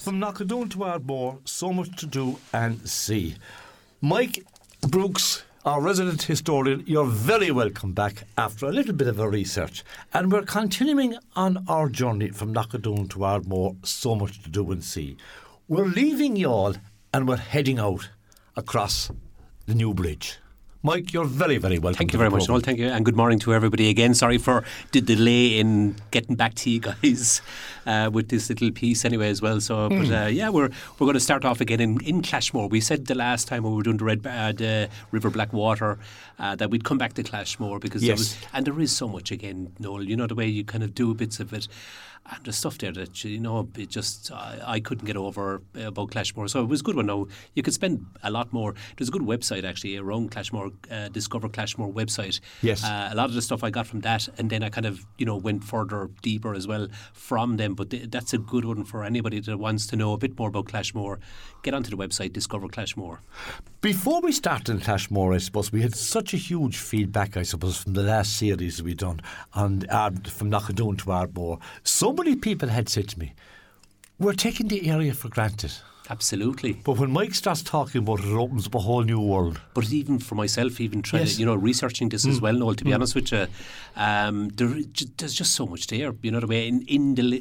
From Knockadoon to Ardmore, so much to do and see. Mike Brooks, our resident historian, you're very welcome back after a little bit of a research. And we're continuing on our journey from Knockadoon to Ardmore, so much to do and see. We're leaving Youghal and we're heading out across the new bridge. Mike, you're very, very welcome. Thank you very much, Noel. Thank you, and good morning to everybody again. Sorry for the delay in getting back to you guys with this little piece anyway as well. So, but we're going to start off again in Clashmore. We said the last time when we were doing the River Blackwater that we'd come back to Clashmore because there is so much again, Noel. You know the way you kind of do bits of it. And the stuff there that, it just, I couldn't get over about Clashmore. So it was a good one now. You could spend a lot more. There's a good website actually around Clashmore, Discover Clashmore website. Yes. A lot of the stuff I got from that, and then I kind of, went further, deeper as well from them. But that's a good one for anybody that wants to know a bit more about Clashmore. Get onto the website, Discover Clashmore. Before we started in Clashmore, I suppose, we had such a huge feedback, I suppose, from the last series we've done on from Knockadoon to Ardmore. So many people had said to me, we're taking the area for granted. Absolutely. But when Mike starts talking about it, it opens up a whole new world. But even for myself, even trying to, researching this as well, Noel, to be honest with you, there's just so much there, the way in the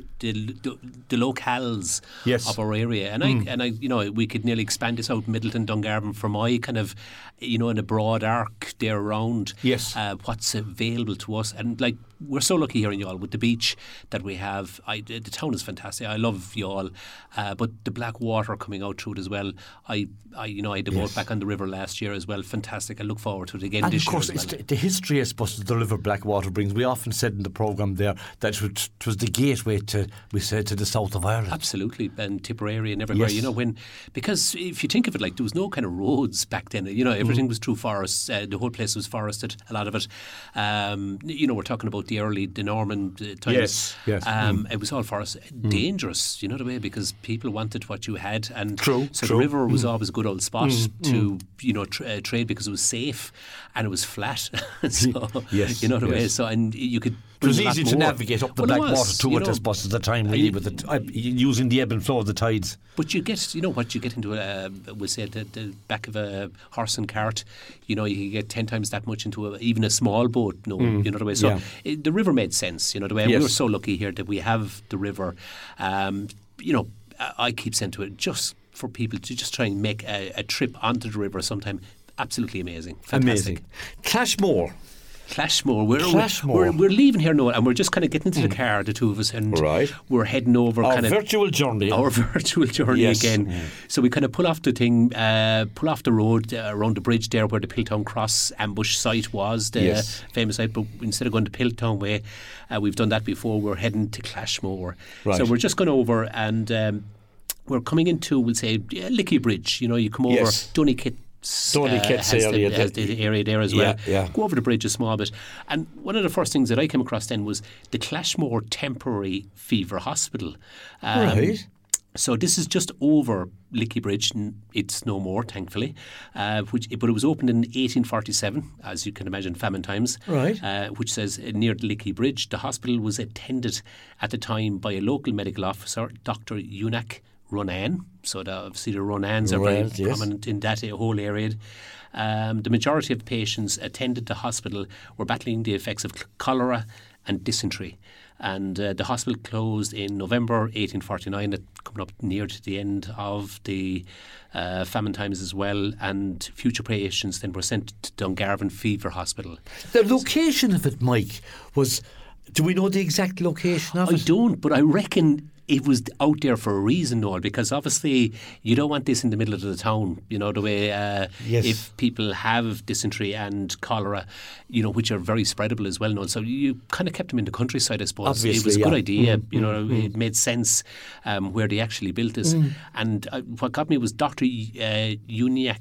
locales of our area. And I, we could nearly expand this out, Middleton, Dungarvan, for my kind of, in a broad arc there around what's available to us. And like, we're so lucky here in Youghal with the beach that we have. The town is fantastic. I love Youghal, but the black water coming out through it as well. I had the boat back on the river last year as well. Fantastic. I look forward to it again this year. And of course, it's the history, I suppose, the river Blackwater brings. We often said in the programme there that it was the gateway to the south of Ireland. Absolutely, and Tipperary and everywhere. Because if you think of it, like there was no kind of roads back then. Everything was through forests. The whole place was forested. A lot of it. We're talking about the Norman times. Yes. It was all forest. Dangerous, the way, because people wanted what you had, and true. The river was always a good old spot to trade because it was safe and it was flat. So the way. So and you could. It was easy to navigate up the Blackwater to it, I suppose, at the time, really, with using the ebb and flow of the tides. But you get, what you get into, we'll say, the back of a horse and cart, you can get 10 times that much into even a small boat, the way. So the river made sense, the way. We were so lucky here that we have the river. I keep saying to it, just for people to just try and make a trip onto the river sometime. Absolutely amazing. Fantastic. Amazing. Clashmore. We're leaving here now, and we're just kind of getting into the car, the two of us, and we're heading over our virtual journey again. So we kind of pull off the road around the bridge there where the Piltown Cross ambush site was, the famous site. But instead of going to Piltown Way, we've done that before. We're heading to Clashmore. So we're just going over, and we're coming into, we'll say, Lickey Bridge. You come over Donikit. Has the area there as well. Yeah. Go over the bridge a small bit. And one of the first things that I came across then was the Clashmore Temporary Fever Hospital. So this is just over Lickey Bridge. It's no more, thankfully. But it was opened in 1847, as you can imagine, famine times. Which says near the Lickey Bridge. The hospital was attended at the time by a local medical officer, Dr. Eunuch Ronan. So obviously the Ronans are very prominent in that whole area. The majority of patients attended the hospital were battling the effects of cholera and dysentery. And the hospital closed in November 1849, coming up near to the end of the famine times as well. And future patients then were sent to Dungarvan Fever Hospital. The location of it, Mike, was... Do we know the exact location of it? I don't, but I reckon it was out there for a reason, Noel, because obviously you don't want this in the middle of the town, the way if people have dysentery and cholera, which are very spreadable as well, Noel. So you kind of kept them in the countryside, I suppose. Obviously, it was a good idea, it made sense where they actually built this. And what got me was Dr. Eunuch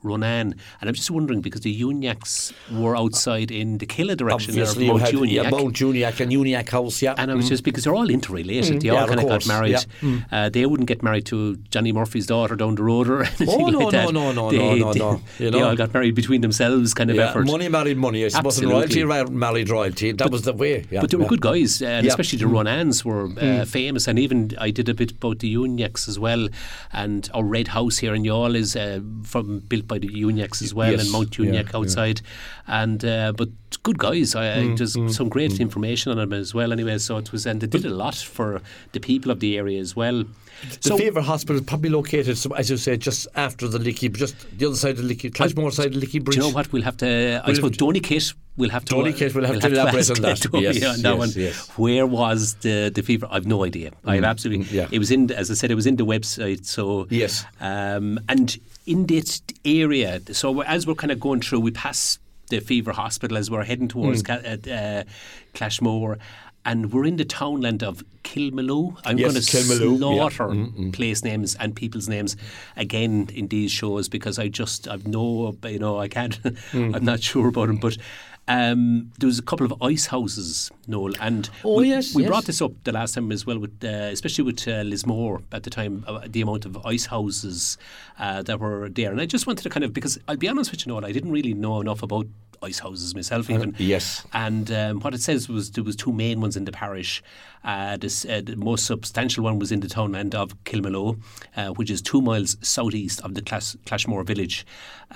Ronan. And I'm just wondering, because the Uniacs were outside in the Killa direction. Obviously, Mount Uniac. Yeah, Mount Uniac and Uniac House, yeah. And I was just, because they're all interrelated. They all kind of got married. Yeah. They wouldn't get married to Johnny Murphy's daughter down the road or anything like that. No. They all got married between themselves, kind of effort. Money married money. I suppose royalty married royalty. That was the way. Yeah, but they were good guys, and especially the Ronans were famous. And even I did a bit about the Uniacs as well. And our Red House here in Youghal is built by the Uniacs as well, and Mount Uniac outside. And but good guys. There's some great information on them as well. Anyway, so it was, and they did a lot for the people of the area as well. The Fever Hospital is probably located, as you say, just after the Lickey, just the other side of the Lickey, Clashmore side of the Lickey Bridge. Do you know what? We'll have to. I suppose Donikit. We'll have to elaborate on that. Yes. Where was the Fever? I've no idea. I have absolutely. It was in, as I said, it was in the website. So yes, and in this area. So as we're kind of going through, we pass the Fever Hospital as we're heading towards Clashmore. And we're in the townland of Kilmaloo. I'm going to slaughter place names and people's names again in these shows, because I can't. I'm not sure about them, but there was a couple of ice houses, Noel, and we brought this up the last time as well, with especially with Lismore at the time, the amount of ice houses that were there. And I just wanted to kind of, because I'll be honest with you, Noel, I didn't really know enough about ice houses myself even. And what it says was there was two main ones in the parish. The most substantial one was in the townland of Kilmaloo, which is 2 miles southeast of the Clashmore village.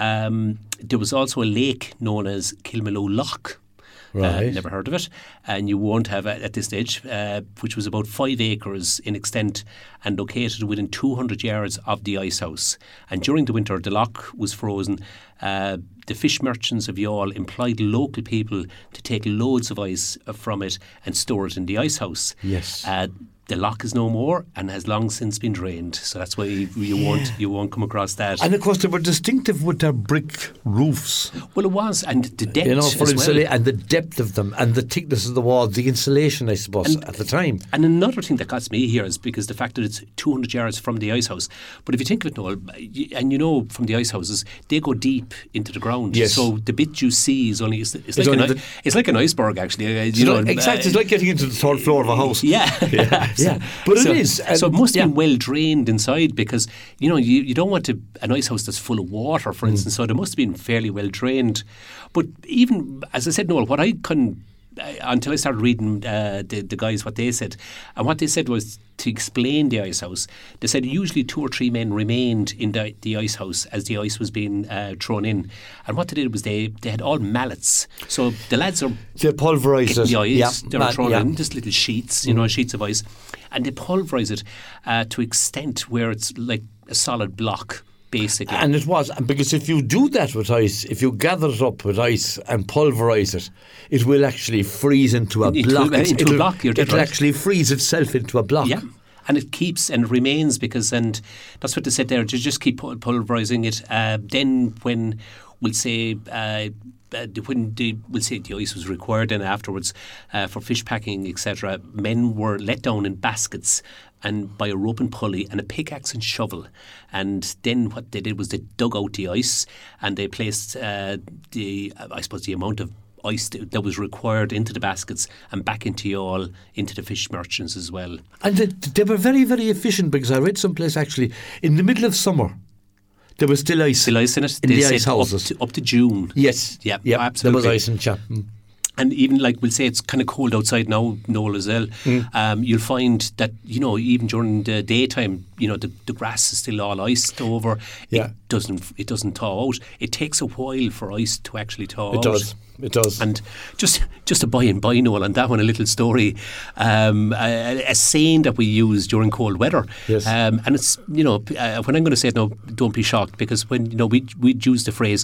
There was also a lake known as Kilmaloo Loch. Right. Never heard of it, and you won't have it at this stage, which was about 5 acres in extent and located within 200 yards of the ice house. And during the winter, the loch was frozen. The fish merchants of Youghal employed local people to take loads of ice from it and store it in the ice house. Yes. The loch is no more and has long since been drained, so that's why you won't come across that. And of course, they were distinctive with their brick roofs. Well, it was, and the depth and the depth of them, and the thickness of the walls, the insulation, I suppose, at the time. And another thing that got me here is because the fact that it's 200 yards from the ice house. But if you think of it, Noel, and you know from the ice houses, they go deep into the ground. Yes. So the bit you see is only it's like an iceberg, actually. Exactly, it's like getting into the third floor of a house. Yeah, but it is. So it must be well drained inside, because you don't want an ice house that's full of water, for instance. So they must have been fairly well drained. But even as I said, Noel, what I couldn't until I started reading the guys what they said, and what they said was, to explain the ice house, they said usually 2 or 3 men remained in the ice house as the ice was being thrown in, and what they did was they had all mallets. So the lads are pulverised the ice, they're throwing in just little sheets, sheets of ice, and they pulverise it to extent where it's like a solid block, basically. And it was, because if you do that with ice, if you gather it up with ice and pulverise it, it will actually freeze into a block. It'll actually freeze itself into a block. Yeah. And it keeps and remains, and that's what they said there, to just keep pulverising it. Then when we'll say the ice was required, and afterwards for fish packing, etc., men were let down in baskets and by a rope and pulley and a pickaxe and shovel, and then what they did was they dug out the ice and they placed the amount of ice that was required into the baskets and back into the fish merchants as well. And they were very, very efficient, because I read someplace actually in the middle of summer there was still ice. Still ice in it. In the ice houses. Up to June. Yes. Yeah, There absolutely. was ice in Chapman. And even we'll say it's kind of cold outside now, Noel, as well. You'll find that, even during the daytime, the grass is still all iced over. Yeah. It doesn't thaw out. It takes a while for ice to actually thaw out. It does. And just a by and by, Noel, on that one, a little story. A saying that we use during cold weather. Yes. And it's, when I'm going to say it now, don't be shocked, because when, we'd use the phrase,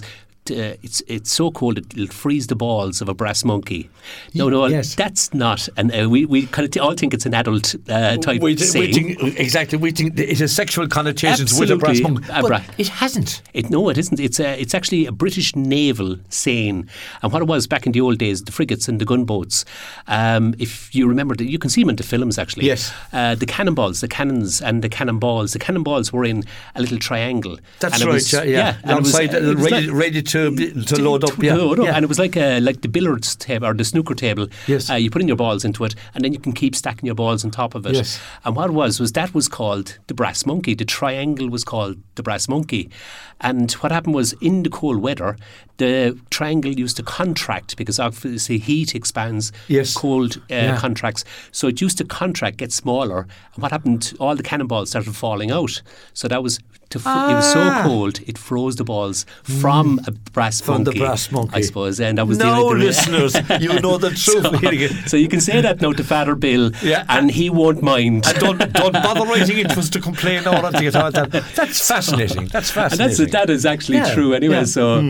it's so cold it'll freeze the balls of a brass monkey. No, that's not. And we kind of all think it's an adult type saying. We think it has sexual connotations with a brass monkey, but it hasn't. No, it isn't. It's actually a British naval saying. And what it was back in the old days, the frigates and the gunboats. If you remember, you can see them in the films actually. Yes. The cannonballs, the cannons, and the cannonballs. The cannonballs were in a little triangle. That's right. Yeah. Alongside, ready to load up. And it was like the billiards table or the snooker table. Yes. You put in your balls into it, and then you can keep stacking your balls on top of it. Yes. And what it was that was called the brass monkey. The triangle was called the brass monkey. And what happened was, in the cold weather, the triangle used to contract because obviously heat expands, cold contracts. So it used to contract, get smaller. And what happened? All the cannonballs started falling out. So that was it was so cold it froze the balls from a brass monkey. From the brass monkey, I suppose. And that was listeners, you know the truth. So you can say that now to Father Bill, and he won't mind. And don't bother writing it was to complain or anything at all. That's fascinating. That's fascinating. And that is actually true anyway. Yeah. So.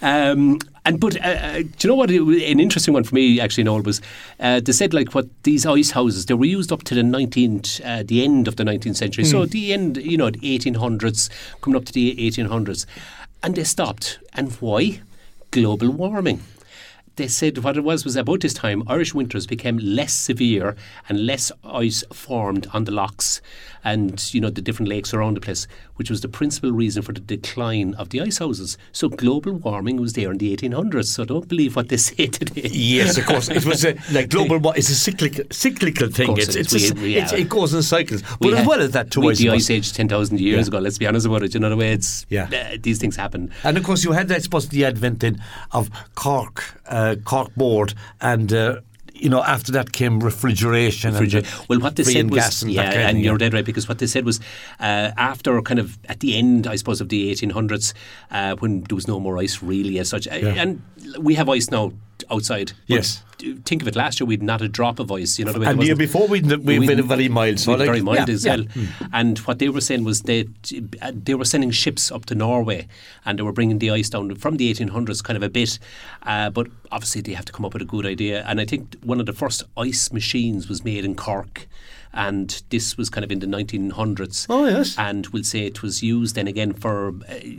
Do you know what? An interesting one for me, actually, Noel, was they said like what these ice houses, they were used up to the end of the 19th century. So the end, the 1800s, coming up to the 1800s, and they stopped. And why? Global warming. They said what it was about this time, Irish winters became less severe and less ice formed on the lochs and, the different lakes around the place, which was the principal reason for the decline of the ice houses. So global warming was there in the 1800s. So don't believe what they say today. Yes, of course. It was it's a cyclical thing. It goes in cycles. But as well as that, too, the Ice Age 10,000 years ago, let's be honest about it. You know the way these things happen. And of course, you had, I suppose, the advent then of cork board and after that came refrigeration. Well, what they said was, and you're dead right, because what they said was after kind of at the end, I suppose, of the 1800s, when there was no more ice really as such, and we have ice now outside. Yes. Think of it, last year we'd not a drop of ice. The and the year before we'd been very mild. So very mild as well. And what they were saying was they were sending ships up to Norway and they were bringing the ice down from the 1800s kind of a bit. But obviously they have to come up with a good idea. And I think one of the first ice machines was made in Cork. And this was kind of in the 1900s. Oh, yes. And we'll say it was used then again for,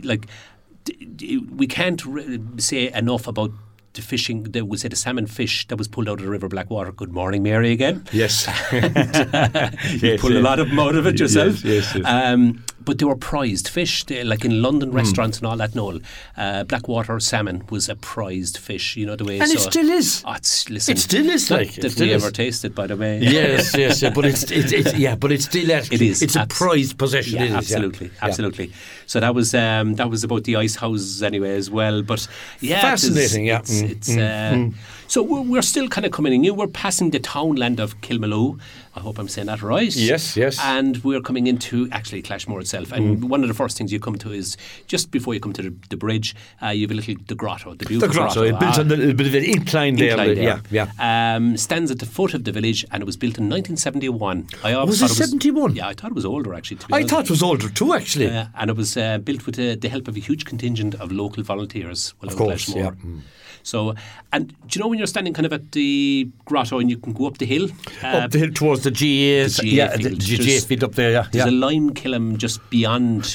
we can't say enough about the fishing, we'll say the salmon fish that was pulled out of the River Blackwater. Good morning, Mary, again. Yes. You pull a lot of them out of it yourself. Yes. But they were prized fish, like in London restaurants and all that, Noel. Blackwater salmon was a prized fish, the way. And it still is. It still is. That we ever tasted, by the way. Yes. But it's still it is. It's a prized possession. Yeah, absolutely. So that was about the ice houses anyway as well. But yeah, fascinating. So we're still kind of coming in. We're passing the townland of Kilmaloo. I hope I'm saying that right. Yes. And we're coming into actually Clashmore itself. And one of the first things you come to is just before you come to the bridge, you have the grotto, the beautiful grotto. It built on a little bit of an incline there. Yeah. Stands at the foot of the village, and it was built in 1971. Was it 71? Yeah, I thought it was older actually. I thought it was older too, actually. And it was built with the help of a huge contingent of local volunteers. Of course, Clashmore. So, and do you know when you're standing kind of at the grotto and you can go up the hill? Up the hill towards the GA field. The GA field up there, There's a lime kiln just beyond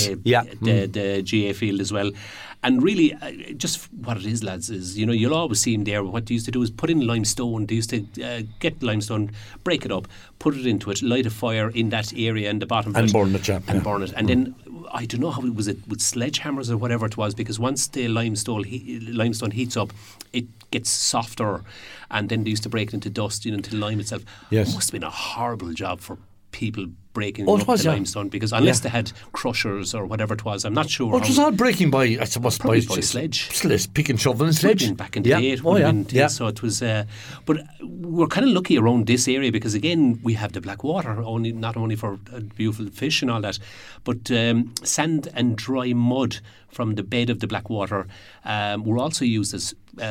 the GA field as well. And really, just what it is, lads, is, you'll always see them there. What they used to do is put in limestone. They used to get limestone, break it up, put it into it, light a fire in that area in the bottom of it. And burn it, burn it. And then, I don't know how it was, with sledgehammers or whatever it was, because once the limestone heats up, it gets softer, and then they used to break it into dust, into the lime itself. Yes. It must have been a horrible job for people breaking up the limestone, because unless they had crushers or whatever it was, I'm not sure. It was all breaking by, I suppose, by sledge. Pick and shovel and sledge. Back in the day, so it was. But we're kind of lucky around this area because again we have the Blackwater, not only for beautiful fish and all that, but sand and dry mud from the bed of the Blackwater were also used as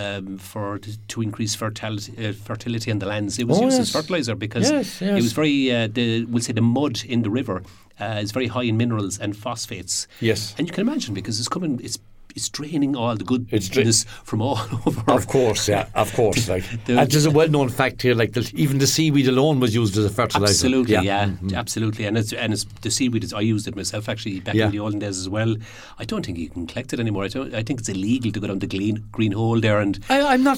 to increase fertility in the lands. It was used as fertilizer because it was very. We'll say the mud in the river is very high in minerals and phosphates. Yes, and you can imagine because it's it's draining all the goodness from all over. Of course, yeah, of course. Like, and there's a well-known fact here, like even the seaweed alone was used as a fertilizer. Absolutely, yeah, absolutely. And it's the seaweed. I used it myself actually back in the olden days as well. I don't think you can collect it anymore. I think it's illegal to go down the green hole there. And I'm not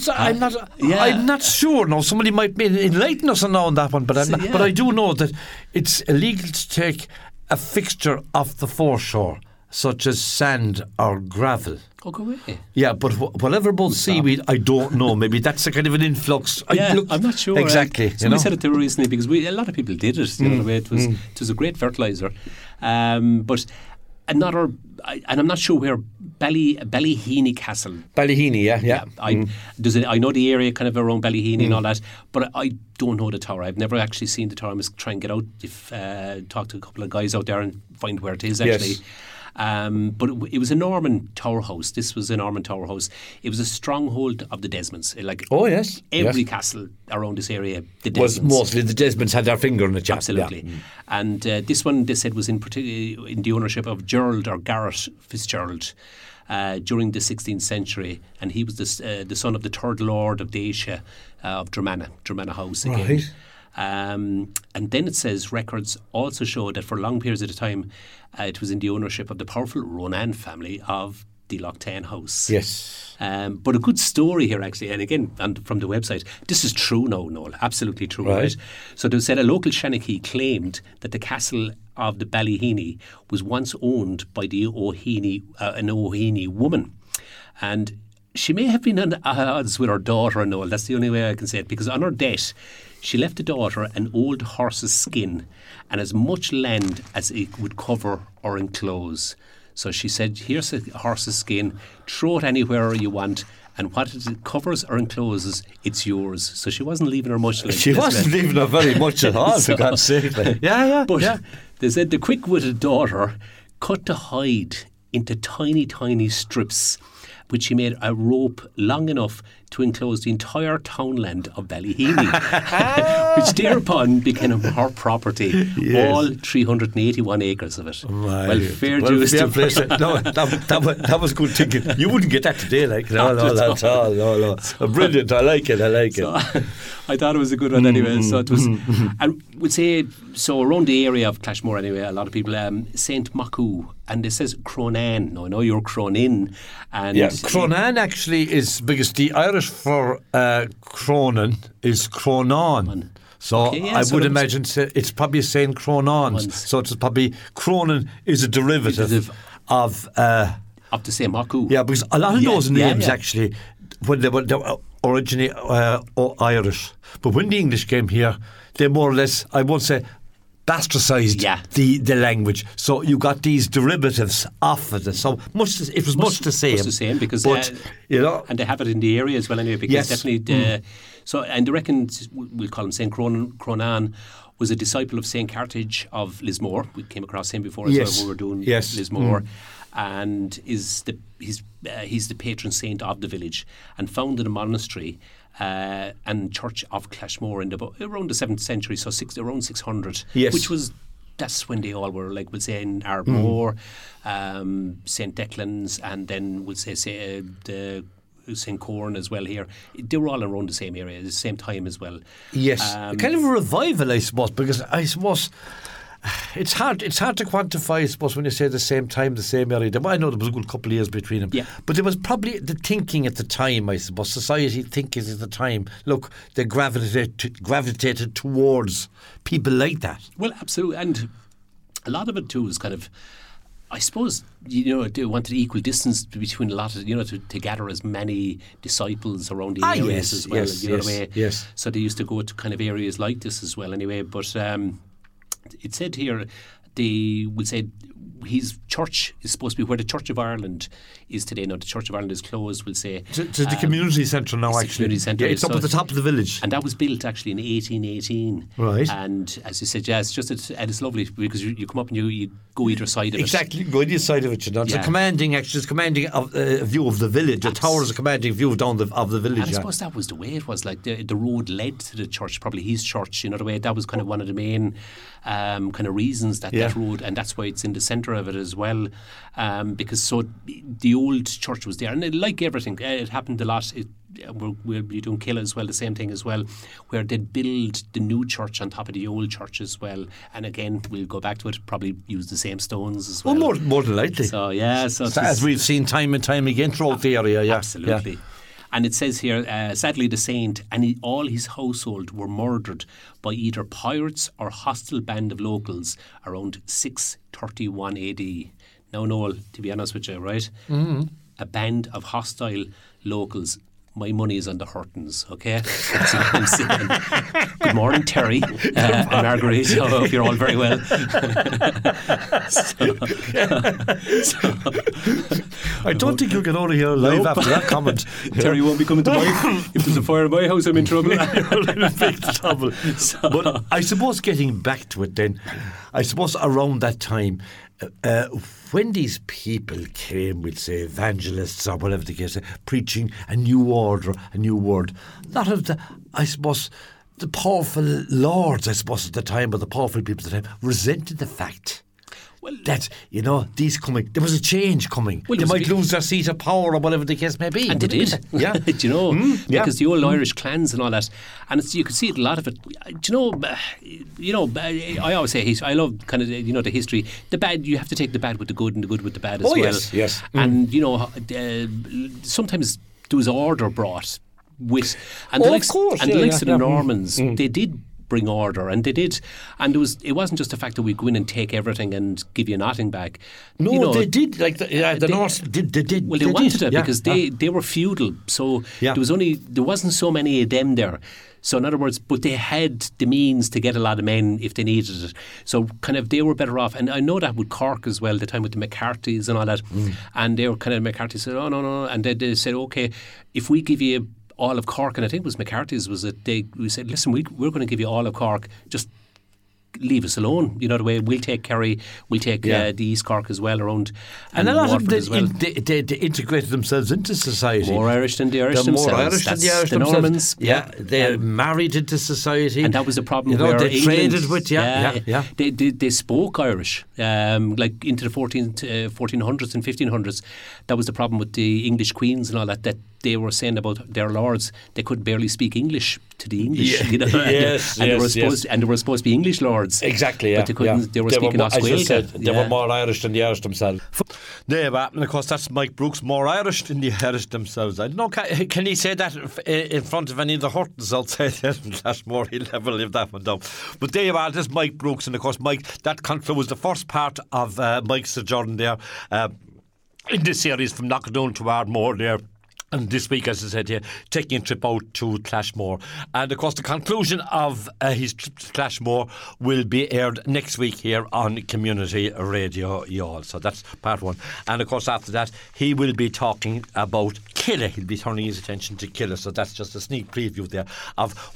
sure. No, somebody might enlighten us on that one, but but I do know that it's illegal to take a fixture off the foreshore, such as sand or gravel. Oh, go away. Yeah, but whatever about seaweed, I don't know. Maybe that's a kind of an influx. I'm not sure. Exactly. We said it there recently because a lot of people did it. You know, the way it was a great fertiliser. But another, and I'm not sure where Ballyheeney Castle. Ballyheeney, yeah. I know the area kind of around Ballyheeney and all that, but I don't know the tower. I've never actually seen the tower. I must try and get out, talk to a couple of guys out there and find where it is actually. Yes. But it was a Norman tower house. This was a Norman tower house. It was a stronghold of the Desmonds. Every castle around this area, the Desmonds. Mostly the Desmonds had their finger in it. Absolutely. Yeah. And this one, they said, was in the ownership of Gerald or Garrett Fitzgerald during the 16th century. And he was the son of the third Lord of Dacia of Dromanna House again. Right. And then it says records also show that for long periods of time it was in the ownership of the powerful Ronan family of the Lochtan House. Yes. But a good story here actually, and again from the website, this is true now, Noel, absolutely true. Right. So they said a local Shanachie claimed that the castle of the Ballyheeney was once owned by the an O'Heaney woman, and she may have been at odds with her daughter, Noel. That's the only way I can say it, because on her death she left the daughter an old horse's skin and as much land as it would cover or enclose. So she said, here's a horse's skin, throw it anywhere you want, and what it covers or encloses, it's yours. So she wasn't leaving her much. She wasn't leaving her very much at all, for God's sake. But they said the quick-witted daughter cut the hide into tiny, tiny strips, which she made a rope long enough to enclose the entire townland of Ballyheeney, which thereupon became her property, all 381 acres of it. Right. Well, fair dues to No, that was good thinking. You wouldn't get that today, like, no, that's all. No. Brilliant, I like it. I thought it was a good one anyway. So it was, and we'd say, so around the area of Clashmore anyway, a lot of people, St. Macu, and it says Cronan. Now, I know you're Cronin. And Cronan actually is, because the Irish for Cronan is Cronan. So I would imagine it's probably saying Cronans. So it's probably Cronan is a derivative of the same Macu. Yeah, because a lot of those names actually, when they were originally Irish, but when the English came here, they more or less, I won't say bastardized the language. So you got these derivatives off of it. So it was much the same. Much the same, because and they have it in the area as well anyway, because definitely so, and they reckon, we'll call him St. Cronan, was a disciple of St. Carthage of Lismore. We came across him before as well when we were doing Lismore. And he's the patron saint of the village, and founded a monastery and church of Clashmore around the 7th century, so around 600, that's when they all were, like we'll say in Ardmore, St. Declan's, and then we'll say St. Corn as well here. They were all around the same area at the same time as well. Yes, kind of a revival, I suppose, because I suppose it's hard to quantify, I suppose, when you say the same time, the same area. I know there was a good couple of years between them. Yeah. But there was probably the thinking at the time, I suppose, society thinking at the time. Look, they gravitated towards people like that. Well, absolutely. And a lot of it too is kind of, I suppose, they wanted equal distance between a lot of, to gather as many disciples around the areas as well. Yes. So they used to go to kind of areas like this as well anyway. But it said here, they would say his church is supposed to be where the Church of Ireland is today. Now, the Church of Ireland is closed, we'll say. To the community centre now, actually. Community centre. Yeah, it's up at the top of the village. And that was built actually in 1818. Right. And as you said, it's lovely because you come up and you go either side of it. Exactly, go either side of it. It's a commanding view of the village. The tower is a commanding view of the village. And I suppose that was the way it was. Like the road led to the church, probably his church, the way. That was kind of one of the main kind of reasons that road, and that's why it's in the centre of it as well, because the old church was there, and like everything, it happened a lot. We'll be doing Killa as well, the same thing as well, where they'd build the new church on top of the old church as well. And again, we'll go back to it, probably use the same stones as well. Well, more than likely. So, yeah. So as we've seen time and time again throughout the area, yeah. Absolutely. Yeah. And it says here, sadly, the saint and all his household were murdered by either pirates or hostile band of locals around 631 AD. Now, Noel, to be honest with you, right? Mm-hmm. A band of hostile locals. My money is on the Hurtons, okay? That's what I'm saying. Good morning, Terry and Marguerite. I hope you're all very well. I don't think you'll get out of here alive after that comment. Terry won't be coming to my... If there's a fire in my house, I'm in trouble. You're in big trouble. But I suppose getting back to it then, I suppose around that time, when these people came, we'd say evangelists or whatever the case, preaching a new order, a new word, a lot of the, I suppose, the powerful lords, I suppose, at the time, or the powerful people at the time, resented the fact that, these coming, there was a change coming. Well, they might lose their seat of power or whatever the case may be. And they did. Yeah. Because the old Irish clans and all that. And you could see a lot of it. I always say, I love kind of, the history. The bad, you have to take the bad with the good and the good with the bad as well. Yes. And, sometimes there was order brought with... And the likes of the Normans, they did bring order, and they did, and it wasn't just the fact that we go in and take everything and give you nothing back. No, they did. Like the Norse did. Well, they wanted it because they were feudal, so there wasn't so many of them there. So in other words, but they had the means to get a lot of men if they needed it. So kind of they were better off. And I know that with Cork as well, the time with the McCarthy's and all that. And they were kind of, McCarthy said, oh, no. And they said, okay, if we give you all of Cork, and I think it was McCarthy's, was that we said, listen, we're going to give you all of Cork, just leave us alone. The way we'll take Kerry, we'll take the East Cork as well around, and a lot of them they integrated themselves into society. More Irish than the Irish themselves. More Irish than the Irish themselves. Normans. Yeah, they married into society, and that was the problem. They traded with They spoke Irish, like into the 1400s and 1500s. That was the problem with the English queens and all that. That they were saying about their lords, they could barely speak English to the English. They were supposed to be English lords. Exactly, yeah. But they couldn't. They were speaking Oscuilga. They were more Irish than the Irish themselves. And of course that's Mike Brooks, more Irish than the Irish themselves. I don't know, can he say that in front of any of the Hurtons outside Lashmore? He'll never live that one down. But there you are, this is Mike Brooks, and of course Mike, that concludes the first part of Mike's sojourn there in this series from Knockadoon to Ardmore there. And this week, as I said here, taking a trip out to Clashmore. And of course, the conclusion of his trip to Clashmore will be aired next week here on Community Radio Youghal. So that's part one. And of course, after that, he will be talking about Killa. He'll be turning his attention to Killa. So that's just a sneak preview there of